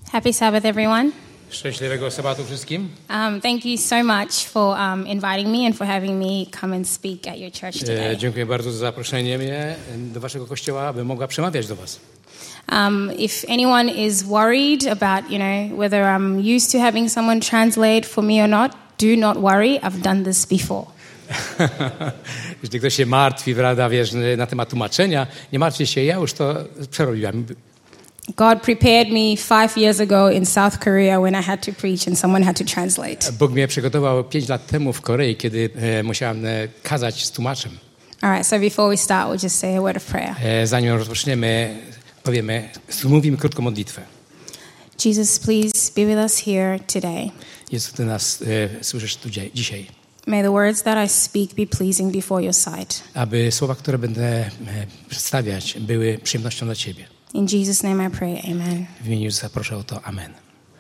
Happy Sabbath, everyone. Szczęśliwego sabatu wszystkim. Thank you so much for inviting me and for having me come and speak at your church today. Dziękuję bardzo za zaproszenie mnie do waszego kościoła, aby mogła przemawiać do was. If anyone is worried about, whether I'm used to having someone translate for me or not, do not worry. I've done this before. Jeśli ktoś się martwi, prawda, wiesz, na temat tłumaczenia, nie martwcie się, ja już to przerobiłam. God prepared me 5 years ago in South Korea when I had to preach and someone had to translate. Bóg mnie przygotował 5 lat temu w Korei, kiedy musiałem kazać z tłumaczem. All right, so before we start, we'll just say a word of prayer. Zanim rozpoczniemy, mówimy krótką modlitwę. Jesus, please be with us here today. Jezu, Ty nas słyszysz tu dzisiaj. May the words that I speak be pleasing before your sight. Aby słowa, które będę przedstawiać, były przyjemnością dla Ciebie. In Jesus' name I pray, amen. W imieniu Jezusa proszę o to, amen.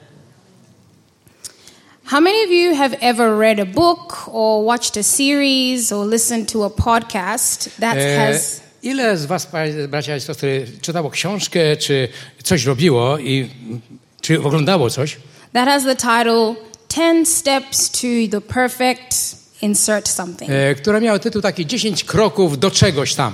How many of you have ever read a book or watched a series or listened to a podcast that has... Ile z was, bracia i siostry, czytało książkę, czy coś robiło, czy oglądało coś? That has the title 10 Steps to the Perfect Insert Something. Która miała tytuł taki 10 kroków do czegoś tam.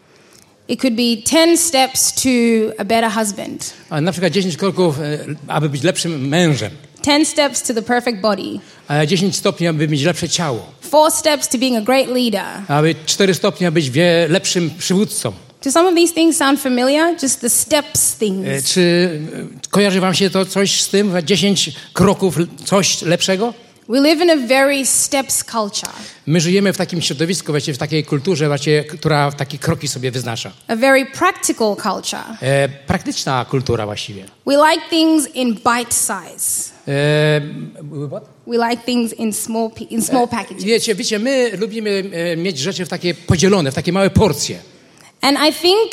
It could be 10 steps to a better husband. A na przykład 10 kroków, aby być lepszym mężem. 10 steps to the perfect body. 10 stopni, aby mieć lepsze ciało. 4 steps to being a great leader. Aby 4 stopnie, aby być lepszym przywódcą. Do some of these things sound familiar? Just the steps things. Czy kojarzy wam się to coś z tym? 10 kroków, coś lepszego? We live in a very steps culture. My żyjemy w takim środowisku, w takiej kulturze, która takie kroki sobie wyznacza. A very practical culture. Praktyczna kultura właściwie. We like things in bite size. What? We like things in small packages. Wiecie, my lubimy mieć rzeczy w takie podzielone, w takie małe porcje. And I think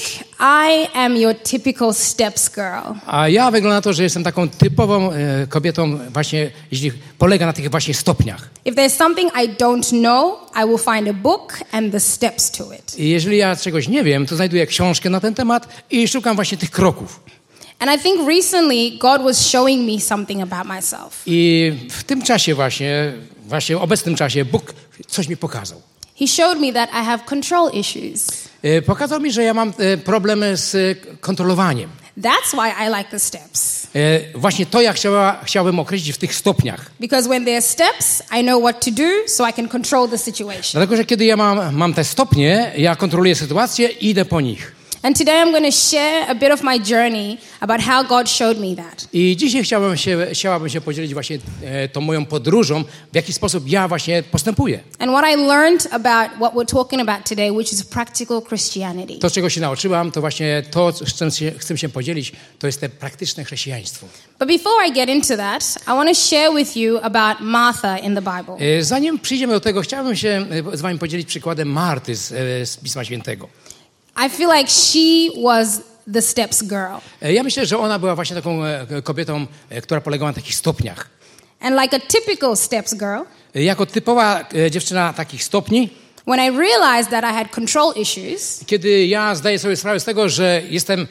I am your typical steps girl. A ja wygląda na to, że jestem taką typową kobietą właśnie, jeśli polega na tych właśnie stopniach. If there's something I don't know, I will find a book and the steps to it. I jeżeli ja czegoś nie wiem, to znajduję książkę na ten temat i szukam właśnie tych kroków. And I think recently God was showing me something about myself. I w tym czasie właśnie obecnym czasie Bóg coś mi pokazał. He showed me that I have control issues. Pokazał mi, że ja mam problemy z kontrolowaniem. That's why I like the steps. Właśnie to ja chciałbym określić w tych stopniach. Because when there are steps, I know what to do, so I can control the situation. Dlatego, że kiedy ja mam te stopnie, ja kontroluję sytuację i idę po nich. And today I'm going to share a bit of my journey about how God showed me that. I dzisiaj chciałabym się podzielić właśnie tą moją podróżą, w jaki sposób ja właśnie postępuję. And what I learned about what we're talking about today, which is practical Christianity. To, czego się nauczyłam, to właśnie to, co chcę się podzielić, to jest te praktyczne chrześcijaństwo. But before I get into that, I want to share with you about Martha in the Bible. Zanim przyjdziemy do tego, chciałbym się z wami podzielić przykładem Marty z Pisma Świętego. I feel like she was the steps girl. Ja myślę, że ona była właśnie taką kobietą, która polegała na takich stopniach. And like a typical steps girl, jako typowa dziewczyna takich stopni, when I realized that I had control issues, kiedy ja zdaję sobie sprawę z tego, że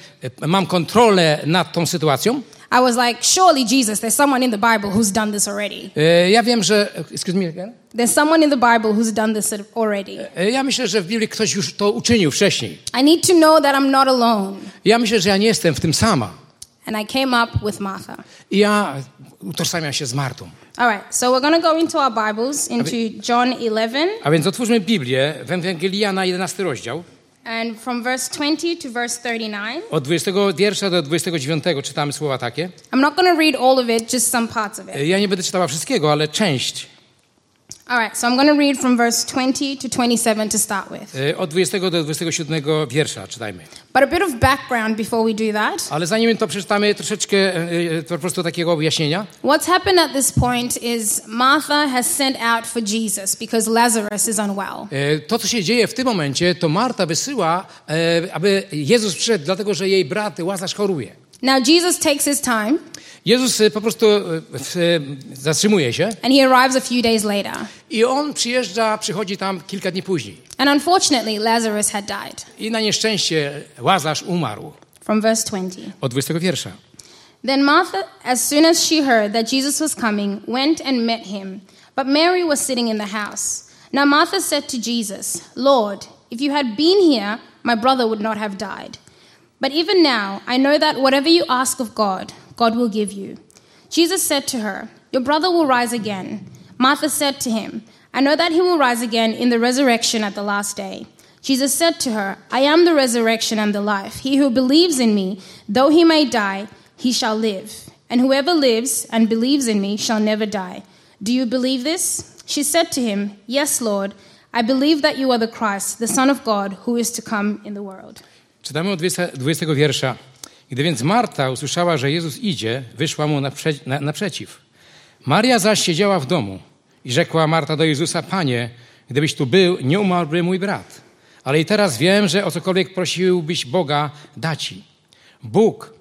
mam kontrolę nad tą sytuacją, I was like, surely Jesus, there's someone in the Bible who's done this already. Ja wiem, że... Excuse me again? There's someone in the Bible who's done this already. Ja myślę, że w Biblii ktoś już to uczynił wcześniej. I need to know that I'm not alone. Ja myślę, że ja nie jestem w tym sama. And I came up with Martha. I ja utożsamiam się z Martą. All right, so we're going to go into our Bibles, into John 11. A więc otwórzmy Biblię w Ewangelii Jana 11 rozdział. And from verse 20 to verse 39. Od 20 wiersza do 29 czytamy słowa takie. I'm not going to read all of it, just some parts of it. Ja nie będę czytała wszystkiego, ale część. All right, so I'm going to read from verse 20 to 27 to start with. Od 20 do 27 wiersza czytajmy. But a bit of background before we do that. Ale zanim to przeczytamy, troszeczkę po prostu takiego wyjaśnienia. What's happened at this point is Martha has sent out for Jesus because Lazarus is unwell. To, co się dzieje w tym momencie, to Marta wysyła, aby Jezus przyszedł, dlatego że jej brat Łazarz choruje. Now Jesus takes his time. Jezus po prostu zatrzymuje się. And he arrives a few days later. I on przychodzi tam kilka dni później. And unfortunately, Lazarus had died. I na nieszczęście Łazarz umarł. From verse 20. Od 20 wiersza. Then Martha, as soon as she heard that Jesus was coming, went and met him. But Mary was sitting in the house. Now Martha said to Jesus, Lord, if you had been here, my brother would not have died. But even now, I know that whatever you ask of God, God will give you. Jesus said to her, your brother will rise again. Martha said to him, I know that he will rise again in the resurrection at the last day. Jesus said to her, I am the resurrection and the life. He who believes in me, though he may die, he shall live. And whoever lives and believes in me shall never die. Do you believe this? She said to him, Yes, Lord. I believe that you are the Christ, the Son of God, who is to come in the world. Czytamy od 20 wiersza. Gdy więc Marta usłyszała, że Jezus idzie, wyszła mu naprzeciw. Maria zaś siedziała w domu i rzekła Marta do Jezusa, Panie, gdybyś tu był, nie umarłby mój brat. Ale i teraz wiem, że o cokolwiek prosiłbyś Boga, da ci. Bóg.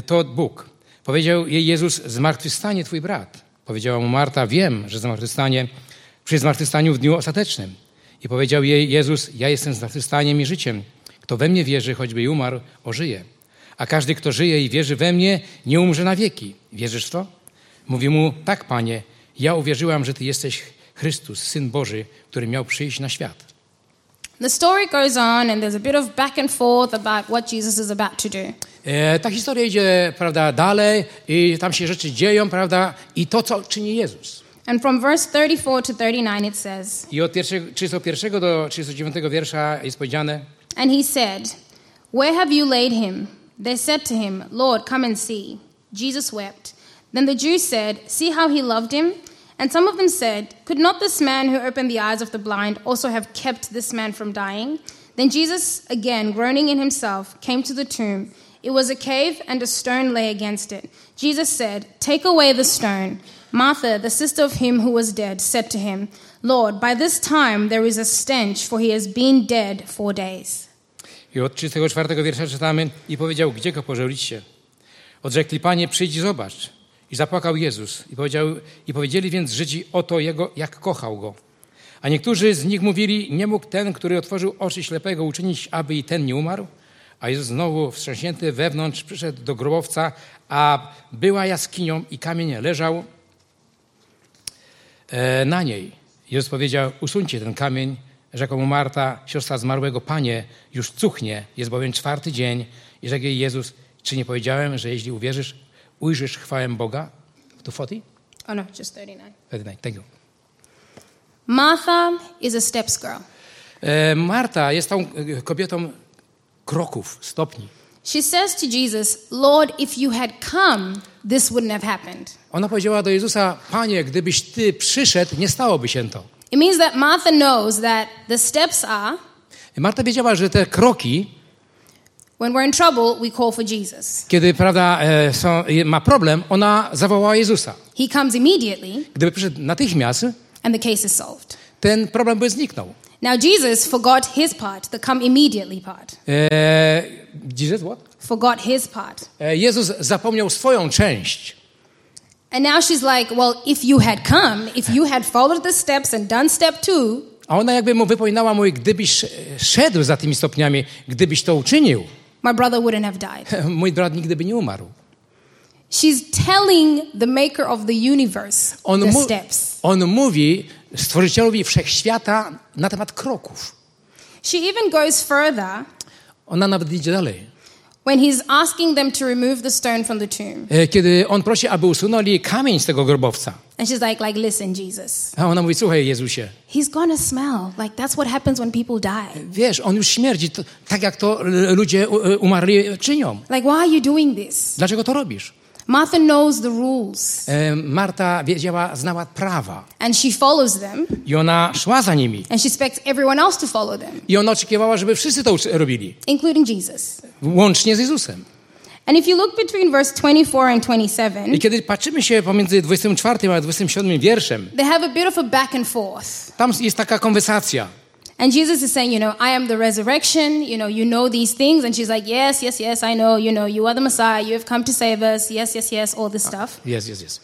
Powiedział jej Jezus, zmartwychwstanie twój brat. Powiedziała mu Marta, wiem, że zmartwychwstanie przy zmartwychwstaniu w dniu ostatecznym. I powiedział jej Jezus, ja jestem zmartwychwstaniem i życiem. Kto we mnie wierzy, choćby i umarł, ożyje. A każdy, kto żyje i wierzy we mnie, nie umrze na wieki. Wierzysz w to? Mówi mu, tak, Panie, ja uwierzyłam, że Ty jesteś Chrystus, Syn Boży, który miał przyjść na świat. The story goes on and there's a bit of back and forth about what Jesus is about to do. Ta historia idzie, prawda, dalej i tam się rzeczy dzieją, prawda, i to, co czyni Jezus. And from verse 34 to 39 it says, I od 31 do 39 wiersza jest powiedziane, and he said, where have you laid him? They said to him, Lord, come and see. Jesus wept. Then the Jews said, see how he loved him? And some of them said, could not this man who opened the eyes of the blind also have kept this man from dying? Then Jesus, again groaning in himself, came to the tomb. It was a cave and a stone lay against it. Jesus said, take away the stone. Martha, the sister of him who was dead, said to him, Lord, by this time there is a stench, for he has been dead 4 days. I od 34 wiersza czytamy, i powiedział, gdzie go położyliście? Odrzekli, Panie, przyjdź i zobacz. I zapłakał Jezus. I powiedzieli więc Żydzi o to jego, jak kochał go. A niektórzy z nich mówili, nie mógł ten, który otworzył oczy ślepego, uczynić, aby i ten nie umarł? A Jezus znowu wstrząśnięty wewnątrz przyszedł do grobowca, a była jaskinią i kamień leżał na niej. Jezus powiedział, usuńcie ten kamień. Rzekła mu Marta, siostra zmarłego, Panie, już cuchnie, jest bowiem 4. dzień. I rzekł jej Jezus, czy nie powiedziałem, że jeśli uwierzysz, ujrzysz chwałę Boga? To 40? Oh no, just 39. 39, thank you. Martha is a steps girl. Marta jest tą kobietą kroków, stopni. She says to Jesus, Lord, if you had come, this wouldn't have happened. Ona powiedziała do Jezusa, Panie, gdybyś Ty przyszedł, nie stałoby się to. It means that Martha knows that the steps are, Marta wiedziała, że te kroki, when we're in trouble, we call for Jesus. kiedy, prawda, ma problem, ona zawołała Jezusa. He comes immediately, Gdyby przyszedł natychmiast, and the case is solved. ten problem by zniknął. Now Jesus forgot his part, the come immediately part. Jesus what? Forgot his part. Jezus zapomniał swoją część. And now she's like, well, if you had come, if you had followed the steps and done step 2, A ona jakby mu wypominała, mówi, gdybyś szedł za tymi stopniami, gdybyś to uczynił, my brother wouldn't have died. mój brat nigdy by nie umarł. She's telling the maker of the universe the steps. On mówi Stworzycielowi Wszechświata na temat kroków. She even goes further. Ona nawet idzie dalej. When he's asking them to remove the stone from the tomb. Kiedy on prosi, aby usunęli kamień z tego grobowca. And she's like, listen, Jesus. A ona mówi, słuchaj, Jezusie. He's gonna smell. Like that's what happens when people die. Wiesz, on już śmierdzi, tak jak to ludzie umarli czynią. Like, why are you doing this? Dlaczego to robisz? Martha knows the rules. Marta znała prawa. And she follows them. I ona szła za nimi. And she expects everyone else to follow them. I ona oczekiwała, żeby wszyscy to robili. Including Jesus. Łącznie z Jezusem. And if you look between verse 24 and 27, I kiedy patrzymy się pomiędzy 24 a 27 wierszem, they have a bit of a back and forth. tam jest taka konwersacja. And Jesus is saying, I am the resurrection, you know these things. And she's like, yes, I know, you are the Messiah, you have come to save us, yes, all this stuff. Yes.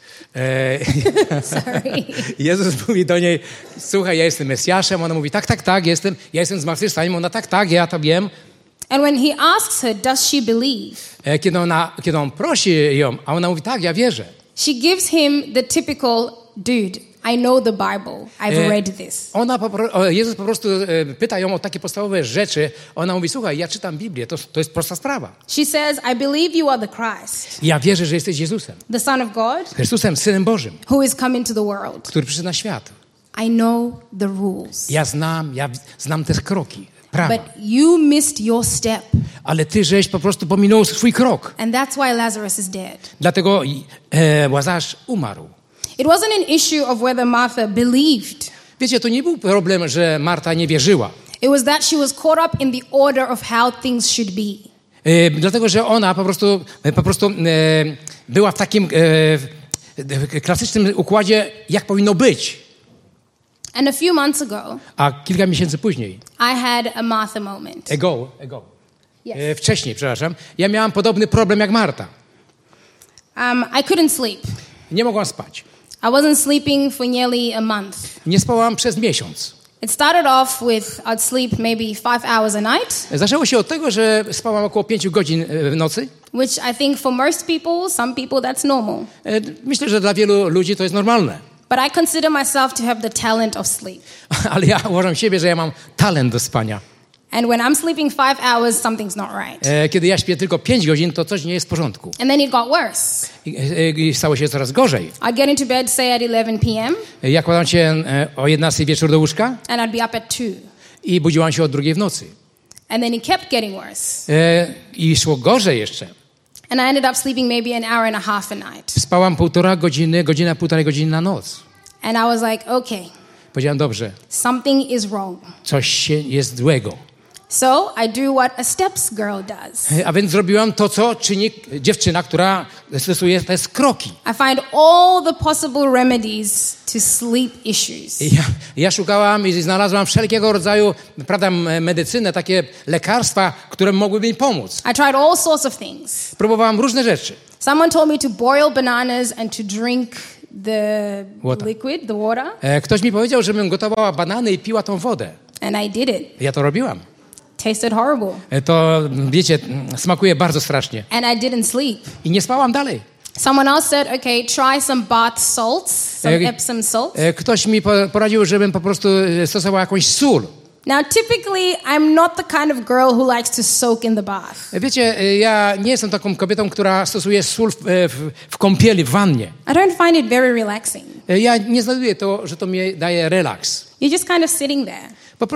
Sorry. Jezus mówi do niej, słuchaj, ja jestem Mesjaszem. Ona mówi, tak, jestem. Ja jestem zmartwychwstaniem. Ona, tak, ja to wiem. And when he asks her, does she believe? Kiedy on prosi ją, a ona mówi, tak, ja wierzę. She gives him the typical, dude, I know the Bible. I've read this. Jezus po prostu pyta ją o takie podstawowe rzeczy. Ona mówi, słuchaj, ja czytam Biblię, to jest prosta sprawa. She says, I believe you are the Christ, Ja wierzę, że jesteś Jezusem. the Son of God, Chrystusem, Synem Bożym, who is come into the world. który przyszedł na świat. I know the rules. Ja znam te kroki, prawa. But you missed your step. Ale ty żeś po prostu pominął swój krok. And that's why Lazarus is dead. Dlatego Łazarz umarł. It wasn't an issue of whether Martha believed. Wiecie, to nie był problem, że Marta nie wierzyła. It was that she was caught up in the order of how things should be. Dlatego, że ona po prostu była w takim klasycznym układzie, jak powinno być. And a few months ago, A kilka miesięcy później, I had a Martha moment. Yes. Wcześniej, przepraszam, ja miałam podobny problem jak Marta. I couldn't sleep. Nie mogłam spać. I wasn't sleeping for nearly a month. Nie spałam przez miesiąc. It started off with I'd sleep maybe 5 hours a night, Zaczęło się od tego, że spałam około 5 godzin w nocy. which I think for most people, some people that's normal. Myślę, że dla wielu ludzi to jest normalne. But I consider myself to have the talent of sleep. Ale ja uważam siebie, że ja mam talent do spania. And when I'm sleeping 5 hours, something's not right. Kiedy ja śpię tylko 5 godzin, to coś nie jest w porządku. And then it got worse. I stało się coraz gorzej. I'd get into bed, say at 11 p.m. Ja kładłam się o 11 wieczór do łóżka and I'd be up at 2. i budziłam się o 2 w nocy. And then it kept getting worse. I szło gorzej jeszcze. And I ended up sleeping maybe an hour and a half a night. Spałam 1,5 godziny, godzinę, 1,5 godziny na noc. And I was like, okay, Powiedziałam, dobrze, something is wrong. coś się jest złego. So I do what a steps girl does. A więc zrobiłam to, co czyni dziewczyna, która stosuje te kroki. I find all the possible remedies to sleep issues. Ja szukałam i znalazłam wszelkiego rodzaju, prawda, medycynę, takie lekarstwa, które mogłyby mi pomóc. I tried all sorts of things. Próbowałam różne rzeczy. Someone told me to boil bananas and to drink the Water. liquid, the water, Ktoś mi powiedział, żebym gotowała banany i piła tą wodę. and I did it. Ja to robiłam. Tasted horrible. To, wiecie, smakuje bardzo strasznie. And I didn't sleep. I nie spałam dalej. Someone else said, okay, try some bath salts, some Epsom salt. Ktoś mi poradził, żebym po prostu stosowała jakąś sól. Now, typically, I'm not the kind of girl who likes to soak in the bath. Wiecie, ja nie jestem taką kobietą, która stosuje sól w kąpieli, w wannie. I don't find it very relaxing. Ja nie znajduję to, że to mi daje relaks. You're just kind of sitting there. Po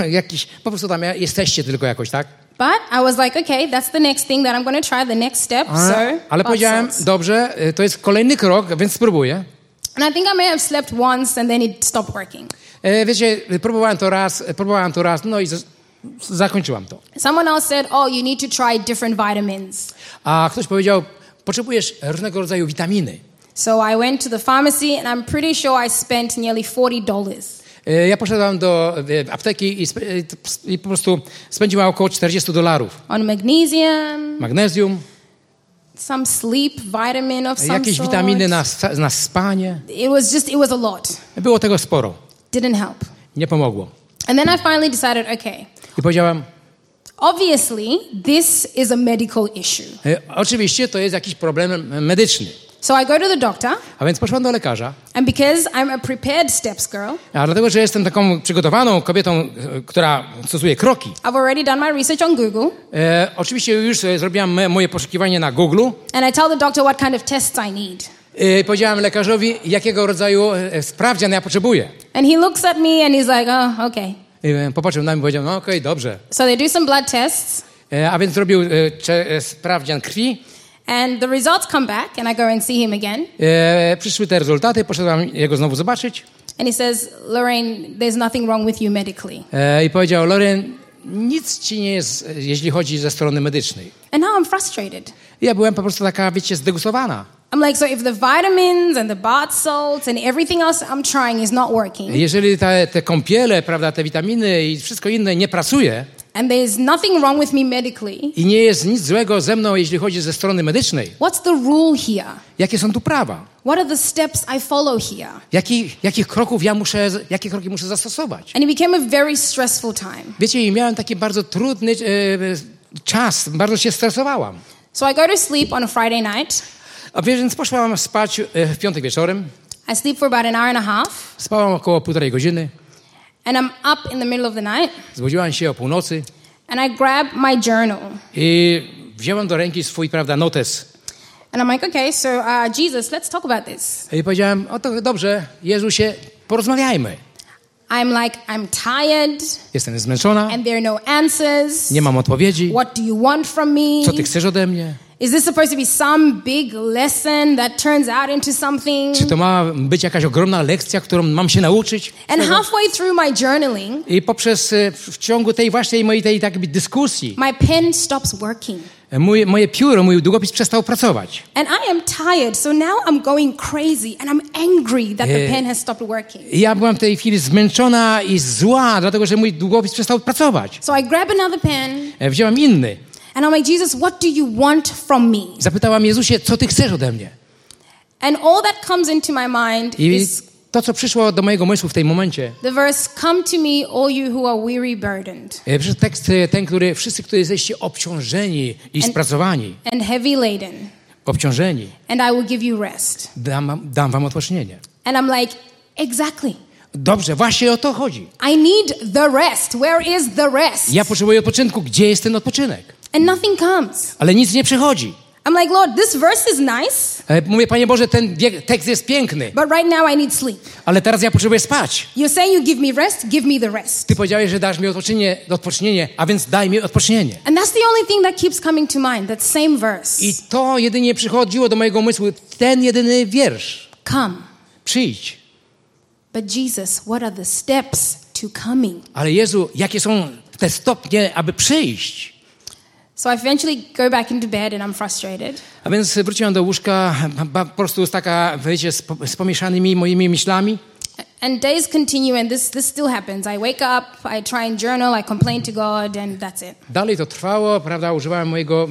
prostu tam jesteście tylko jakoś, tak? But I was like, okay, that's the next thing that I'm going to try, the next step. Ale powiedziałem, dobrze, to jest kolejny krok, więc spróbuję. And I think I may have slept once and then it stopped working. Wiecie, próbowałem to raz, no i zakończyłam to. Someone else said, oh, you need to try different vitamins. A ktoś powiedział, potrzebujesz różnego rodzaju witaminy. So I went to the pharmacy and I'm pretty sure I spent nearly $40. Ja poszedłem do apteki i po prostu spędziłem około $40. On magnesium, Magnezium, some sleep vitamin of some jakieś sort. witaminy na spanie. It was a lot. Było tego sporo. Didn't help. Nie pomogło. And then I finally decided, okay, I powiedziałem, obviously this is a medical issue. Oczywiście to jest jakiś problem medyczny. So I go to the doctor, A więc poszłam do lekarza. and because I'm a prepared steps girl, A dlatego, że jestem taką przygotowaną kobietą, która stosuje kroki. I've already done my research on Google, Oczywiście już zrobiłam moje poszukiwanie na Google. and I tell the doctor what kind of tests I need. Powiedziałem lekarzowi, jakiego rodzaju sprawdzian ja potrzebuję. And he looks at me and he's like, oh, okay. Popatrzył na mnie i powiedział, no okej, dobrze. So they do some blood tests, A więc zrobił sprawdzian krwi. and the results come back, and I go and see him again. Przyszły te rezultaty, poszedłem jego znowu zobaczyć. And he says, Lorraine, there's nothing wrong with you medically. I powiedział, Lorraine, nic ci nie jest, jeśli chodzi ze strony medycznej. And now I'm frustrated. Ja byłem po prostu taka, wiecie, zdegustowana. I'm like, so if the vitamins and the bath salts and everything else I'm trying is not working, Jeżeli te kąpiele, prawda, te witaminy i wszystko inne nie pracuje and there's nothing wrong with me medically, i nie jest nic złego ze mną, jeśli chodzi ze strony medycznej, what's the rule here? jakie są tu prawa? What are the steps I follow here? Jakie kroki muszę zastosować? And it became a very stressful time. Wiecie, i miałem taki bardzo trudny czas, bardzo się stresowałam. So I go to sleep on a Friday night. A więc poszłam spać w piątek wieczorem. I sleep for about an hour and a half. Spałam około 1,5 godziny. And I'm up in the middle of the night. Zbudziłam się o północy. And I grab my journal. I wzięłam do ręki swój, notes. And I'm like, okay, so Jesus, let's talk about this. I powiedziałem, to dobrze, Jezusie, porozmawiajmy. I'm tired. Jestem zmęczona. And there are no answers. Nie mam odpowiedzi. What do you want from me? Co ty chcesz ode mnie? Is this supposed to be some big lesson that turns out into something? Czy to ma być jakaś ogromna lekcja, którą mam się nauczyć? And halfway through my journaling, I w ciągu tej właśnie mojej dyskusji, my pen stops working. Moje pióro, mój długopis przestał pracować. And I am tired, so now I'm going crazy and I'm angry that the pen has stopped working. I ja byłam w tej chwili zmęczona i zła, dlatego że mój długopis przestał pracować. So I grab another pen. Wzięłam inny. And I'm like, Jesus, what do you want from me? Zapytałam Jezusie, co ty chcesz ode mnie? And all that comes into my mind is to, co przyszło do mojego umysłu w tym momencie. The verse, come to me, all you who are weary, burdened. Tekst ten, który wszyscy, którzy jesteście obciążeni i spracowani. And heavy laden. Obciążeni. And I will give you rest. Dam wam odpocznienie. And I'm like, exactly. Dobrze, właśnie o to chodzi. I need the rest. Where is the rest? Ja potrzebuję odpoczynku. Gdzie jest ten odpoczynek? And nothing comes. Ale nic nie przychodzi. I'm like, Lord, this verse is nice. Mówię, Panie Boże, ten tekst jest piękny. But right now I need sleep. Ale teraz ja potrzebuję spać. You're saying you give me rest, give me the rest. Ty powiedziałeś, że dasz mi odpocznienie, a więc daj mi odpocznienie. And that's the only thing that keeps coming to mind, that same verse. I to jedynie przychodziło do mojego umysłu, ten jedyny wiersz. Come. Przyjdź. But Jesus, what are the steps to coming? Ale Jezu, jakie są te stopnie, aby przyjść? So I eventually go back into bed and I'm frustrated. A więc wróciłam do łóżka po prostu taka, wiecie, z pomieszanymi moimi myślami. And days continue and this still happens. I wake up, I try and journal, I complain to God and that's it. Dalej to trwało, prawda, używałem mojego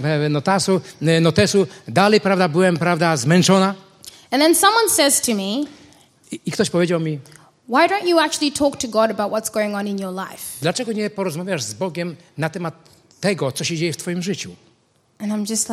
notesu. Dalej, prawda, byłem, prawda, zmęczona. And then someone says to me, I ktoś powiedział mi, why don't you actually talk to God about what's going on in your life? Dlaczego nie porozmawiasz z Bogiem na temat tego, co się dzieje w twoim życiu? And I'm just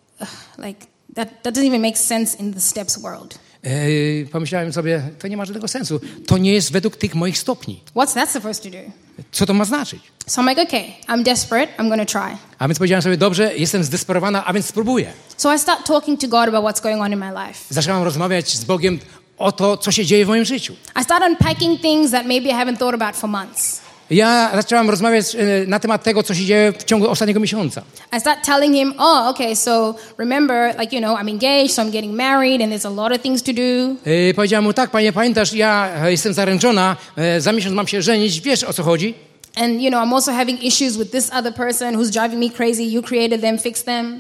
that doesn't even make sense in the steps world. Pomyślałem sobie, to nie ma żadnego sensu. To nie jest według tych moich stopni. What's that supposed to do? Co to ma znaczyć? So I'm like, okay, I'm desperate, I'm going to try. A więc powiedziałem sobie, dobrze, jestem zdesperowana, a więc spróbuję. So I start talking to God about what's going on in my life. Zaczęłam rozmawiać z Bogiem o to, co się dzieje w moim życiu. I start unpacking things that maybe I haven't thought about for months. Ja zaczęłam rozmawiać na temat tego, co się dzieje w ciągu ostatniego miesiąca. I start telling him, okay, so remember, I'm engaged, so I'm getting married and there's a lot of things to do. Powiedziałam mu, tak, panie, pamiętasz, ja jestem zaręczona, za miesiąc mam się żenić, wiesz, o co chodzi? And, I'm also having issues with this other person who's driving me crazy. You created them, fix them.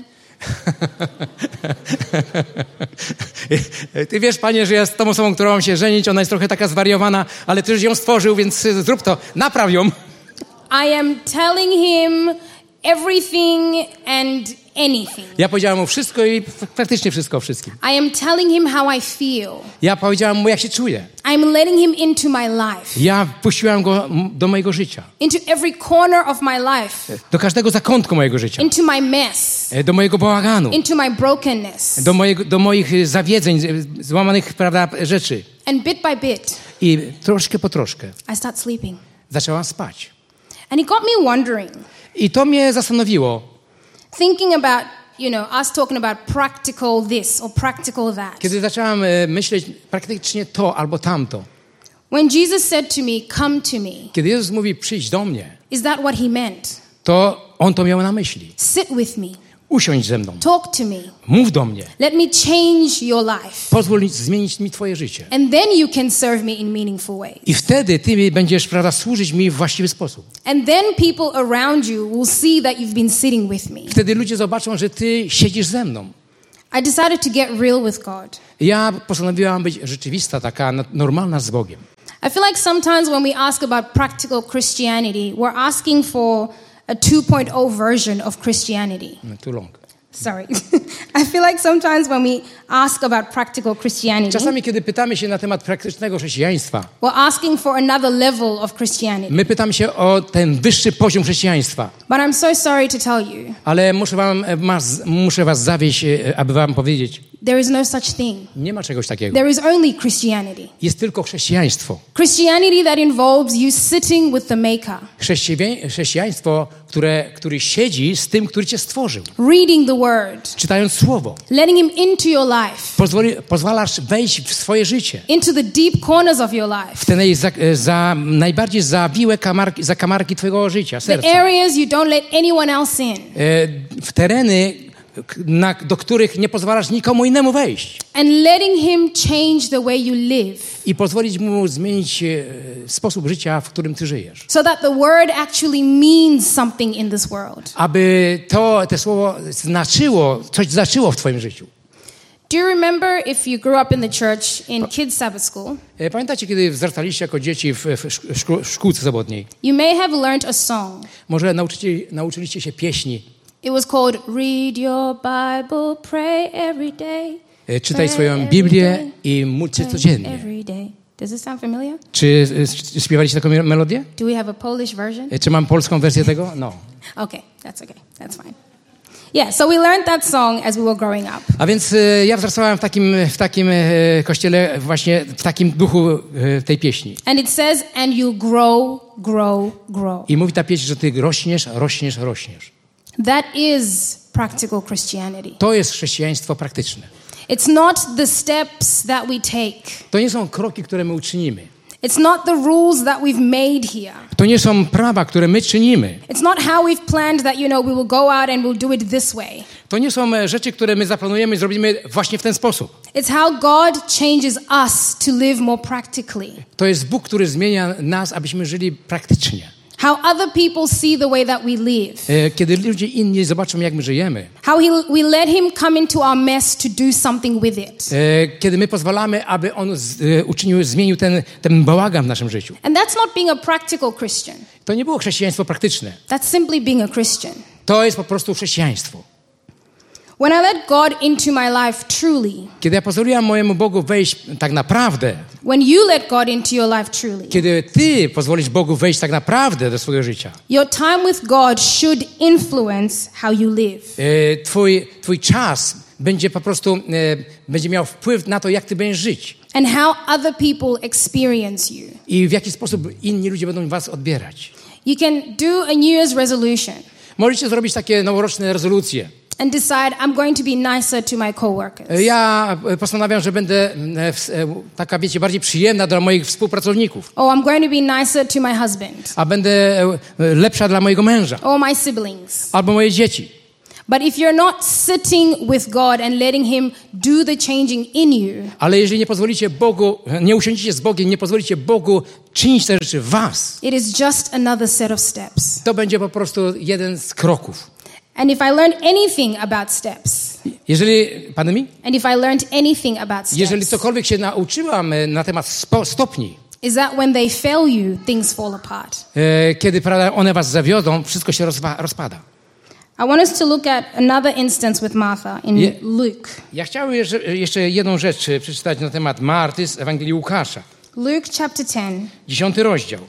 Ty wiesz, panie, że ja z tą osobą, którą mam się żenić, ona jest trochę taka zwariowana, ale ty już ją stworzył, więc zrób to, napraw ją. I am telling him everything and anything. Ja powiedziałam mu wszystko i praktycznie wszystko o wszystkim. I am telling him how I feel. Ja powiedziałam mu, jak się czuję. I'm letting him into my life. Ja wpuściłam go do mojego życia. Into every corner of my life. Do każdego zakątku mojego życia. Into my mess. Do mojego bałaganu. Into my brokenness. Do moich zawiedzeń, złamanych, prawda, rzeczy. And bit by bit. I troszkę po troszkę. I start sleeping. Zaczęłam spać. And it got me wondering. I to mnie zastanowiło. Thinking about, us talking about practical this or practical that. Kiedy zaczęłam myśleć praktycznie to albo tamto. When Jesus said to me, come to me. Kiedy Jezus mówi, przyjdź do mnie. Is that what he meant? To on to miał na myśli. Sit with me. Usiądź ze mną. Talk to me. Mów do mnie. Let me change your life. Pozwól zmienić mi twoje życie. And then you can serve me in meaningful ways. I wtedy ty będziesz, prawda, służyć mi w właściwy sposób. And then people around you will see that you've been sitting with me. Wtedy ludzie zobaczą, że ty siedzisz ze mną. I decided to get real with God. Ja postanowiłam być rzeczywista, taka normalna z Bogiem. I feel like sometimes when we ask about practical Christianity, we're asking for a 2.0 version of Christianity. Too long. Sorry. I feel like sometimes when we ask about practical Christianity, Czasami, kiedy pytamy się na temat praktycznego chrześcijaństwa, we're asking for another level of Christianity. my pytamy się o ten wyższy poziom chrześcijaństwa. But I'm so sorry to tell you, Ale muszę was zawieść, aby wam powiedzieć, there is no such thing. nie ma czegoś takiego. There is only Christianity. Jest tylko chrześcijaństwo. Christianity that involves you sitting with the Maker, Chrześcijaństwo, który siedzi z tym, który cię stworzył. reading the Word, Czytając Słowo. letting Him into your life, Pozwalasz wejść w swoje życie. into the deep corners of your life, W te najbardziej zawiłe zakamarki twojego życia, the serca. areas you don't let anyone else in, W tereny, do których nie pozwalasz nikomu innemu wejść. and letting Him change the way you live, I pozwolić mu zmienić sposób życia, w którym ty żyjesz. so that the Word actually means something in this world. Aby te słowo coś znaczyło w twoim życiu. Do you remember if you grew up in the church in kids' Sabbath school, Pamiętacie, kiedy wzrastaliście jako dzieci w szkółce sobotniej? you may have learned a song. Może nauczyliście się pieśni. It was called Read Your Bible, Pray Every Day. Czytaj swoją Biblię i módl się codziennie. Every day. Does it sound familiar? Czy śpiewaliście taką melodię? Do we have a Polish version? Czy mam polską wersję tego? No. Okay. That's fine. Yeah, so we learned that song as we were growing up. A więc ja wzrastałem w takim kościele, właśnie w takim duchu tej pieśni. And it says, and you grow, grow, grow. I mówi ta pieśń, że ty rośniesz. That is practical Christianity. To jest chrześcijaństwo praktyczne. It's not the steps that we take. To nie są kroki, które my uczynimy. It's not the rules that we've made here. To nie są prawa, które my czynimy. It's not how we've planned that, we will go out and we'll do it this way. To nie są rzeczy, które my zaplanujemy i zrobimy właśnie w ten sposób. It's how God changes us to live more practically. To jest Bóg, który zmienia nas, abyśmy żyli praktycznie. How other people see the way that we live. Kiedy ludzie inni zobaczą, jak my żyjemy. How we let Him come into our mess to do something with it. Kiedy my pozwalamy, aby On zmienił ten bałagan w naszym życiu. And that's not being a practical Christian. To nie było chrześcijaństwo praktyczne. That's simply being a Christian. To jest po prostu chrześcijaństwo. When I let God into my life truly. Kiedy ja pozwoliłam mojemu Bogu wejść tak naprawdę. When you let God into your life truly. Kiedy ty pozwolisz Bogu wejść tak naprawdę do swojego życia. Your time with God should influence how you live. Twój czas będzie po prostu będzie miał wpływ na to, jak ty będziesz żyć. And how other people experience you. I w jaki sposób inni ludzie będą was odbierać. You can do a New Year's resolution. Możecie zrobić takie noworoczne rezolucje. And decide I'm going to be nicer to my coworkers. Ja postanawiam, że będę taka, wiecie, bardziej przyjemna dla moich współpracowników. Or I'm going to be nicer to my husband. A będę lepsza dla mojego męża. Or my siblings. Albo moje dzieci. But if you're not sitting with God and letting Him do the changing in you, ale jeżeli nie pozwolicie Bogu, nie usiądziecie z Bogiem, nie pozwolicie Bogu czynić te rzeczy w was, it is just another set of steps. to będzie po prostu jeden z kroków. And if I learned anything about steps, jeżeli cokolwiek się nauczyłam na temat stopni, is that when they fail you, things fall apart. Kiedy one was zawiodą, wszystko się rozpada. I want us to look at another instance with Martha in Luke. Ja chciałem jeszcze jedną rzecz przeczytać na temat Marty z Ewangelii Łukasza. Luke chapter 10. 10 rozdział.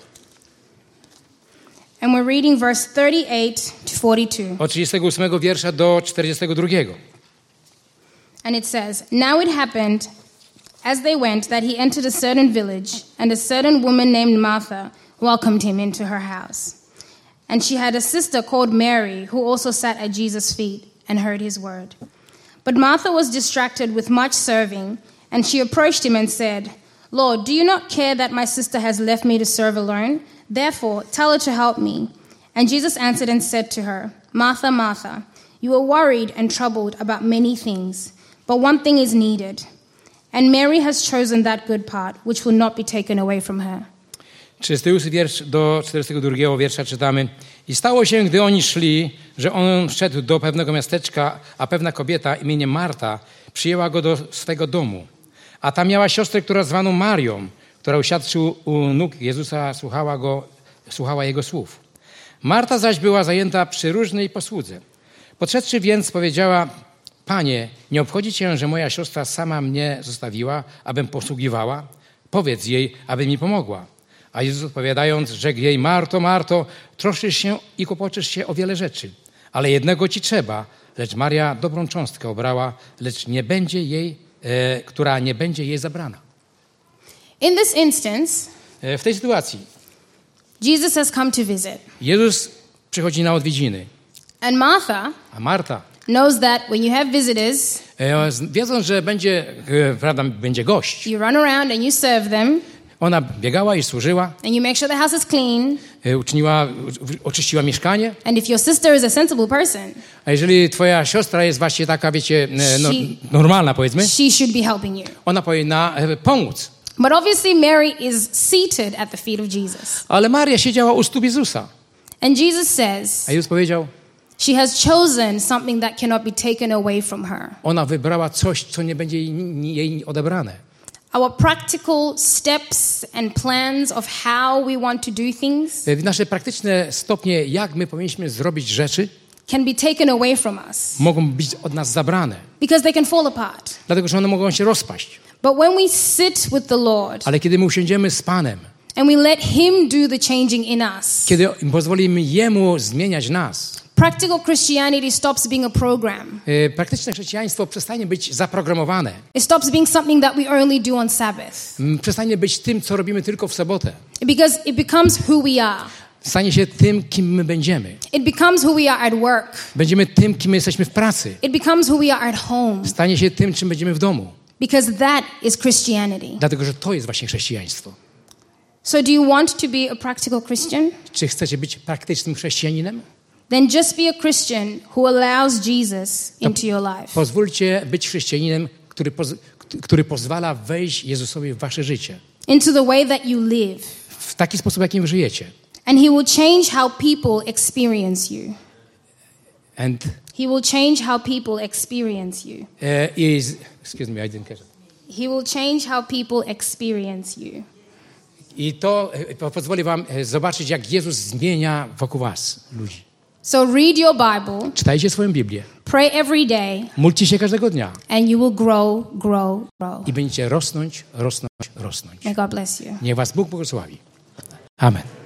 And we're reading verse 38 to 42. Od 38 wiersza do 42. And it says, Now it happened, as they went, that he entered a certain village, and a certain woman named Martha welcomed him into her house. And she had a sister called Mary, who also sat at Jesus' feet and heard his word. But Martha was distracted with much serving, and she approached him and said, Lord, do you not care that my sister has left me to serve alone? Therefore, tell her to help me. And Jesus answered and said to her, Martha, Martha, you are worried and troubled about many things, but one thing is needed. And Mary has chosen that good part, which will not be taken away from her. 38 wiersz do 42 wiersza czytamy. I stało się, gdy oni szli, że on szedł do pewnego miasteczka, a pewna kobieta imieniem Marta przyjęła go do swego domu. A ta miała siostrę, która zwaną Marią, która usiadłszy u nóg Jezusa, słuchała jego słów. Marta zaś była zajęta przy różnej posłudze. Podszedłszy więc powiedziała: Panie, nie obchodzi cię, że moja siostra sama mnie zostawiła, abym posługiwała? Powiedz jej, aby mi pomogła. A Jezus odpowiadając, rzekł jej: Marto, Marto, troszysz się i kłopoczysz się o wiele rzeczy, ale jednego ci trzeba, lecz Maria dobrą cząstkę obrała, lecz nie będzie jej, która nie będzie jej zabrana. In this instance, W tej sytuacji Jesus has come to visit. Jezus przychodzi na odwiedziny, And Martha a Marta, knows that when you have visitors, wiedząc, że będzie gość, you run around and you serve them, ona biegała i służyła, and you make sure the house is clean. oczyściła mieszkanie. And if your sister is a sensible person, A jeżeli twoja siostra jest właśnie taka, wiecie, normalna, powiedzmy, she should be helping you. ona powinna pomóc. But obviously Mary is seated at the feet of Jesus. Ale Maria siedziała u stóp Jezusa. And Jesus says, A Jezus powiedział, she has chosen something that cannot be taken away from her. ona wybrała coś, co nie będzie jej odebrane. Our practical steps and plans of how we want to do things Nasze praktyczne stopnie, jak my powinniśmy zrobić rzeczy, can be taken away from us mogą być od nas zabrane. because they can fall apart. Dlatego, że one mogą się rozpaść. But when we sit with the Lord Ale kiedy my usiądziemy z Panem, and we let Him do the changing in us, kiedy pozwolimy Jemu zmieniać nas, practical Christianity stops being a program. praktyczne chrześcijaństwo przestanie być zaprogramowane. It stops being something that we only do on Sabbath. Przestanie być tym, co robimy tylko w sobotę. Because it becomes who we are. Stanie się tym, kim my będziemy. It becomes who we are at work. Będziemy tym, kim my jesteśmy w pracy. It becomes who we are at home. Stanie się tym, czym będziemy w domu. Because that is Christianity. Dlatego, że to jest właśnie chrześcijaństwo. So do you want to be a practical Christian? Czy chcecie być praktycznym chrześcijaninem? Then just be a Christian who allows Jesus into your life. Pozwólcie być chrześcijaninem, który pozwala wejść Jezusowi w wasze życie. Into the way that you live. W taki sposób, jakim żyjecie. And He will change how people experience you. And He will change how people experience you. excuse me, I didn't catch it. He will change how people experience you. I to pozwoli wam zobaczyć, jak Jezus zmienia wokół was ludzi. So read your Bible, Czytajcie swoją Biblię. pray every day, Módlcie się każdego dnia. and you will grow, grow, grow. I będziecie rosnąć, rosnąć, rosnąć. May God bless you. Niech was Bóg błogosławi. Amen.